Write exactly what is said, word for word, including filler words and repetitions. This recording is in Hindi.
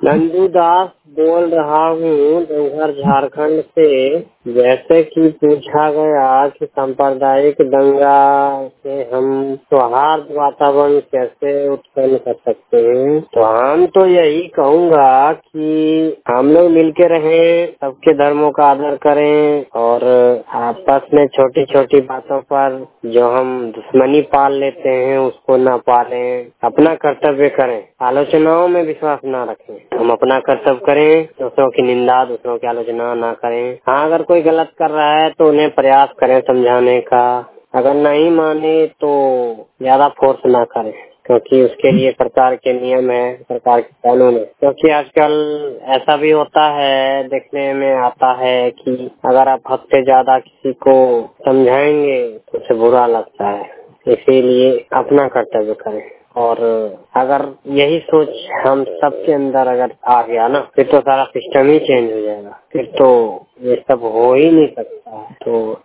नंदू दास बोल रहा हूँ देवघर झारखंड से। जैसे कि पूछा गया कि सांप्रदायिक दंगा से हम सौहार्द वातावरण कैसे उत्पन्न कर सकते हैं, तो हम तो यही कहूँगा कि हम लोग मिलके रहें, सबके धर्मों का आदर करें और आपस में छोटी छोटी बातों पर जो हम दुश्मनी पाल लेते हैं उसको न पालें, अपना कर्तव्य करें, आलोचनाओं में विश्वास न रखें। हम अपना कर्तव्य करें, दूसरों की निंदा, दूसरों की आलोचना ना करें। हाँ, अगर कोई गलत कर रहा है तो उन्हें प्रयास करें समझाने का। अगर नहीं माने तो ज्यादा फोर्स ना करें, क्योंकि उसके लिए सरकार के नियम है, सरकार के कानून है। क्योंकि आजकल ऐसा भी होता है, देखने में आता है कि अगर आप हद से ज्यादा किसी को समझाएंगे तो उसे बुरा लगता है। इसीलिए अपना कर्तव्य करें। और अगर यही सोच हम सबके अंदर अगर आ गया ना, फिर तो सारा सिस्टम ही चेंज हो जाएगा। फिर तो ये सब हो ही नहीं सकता है। तो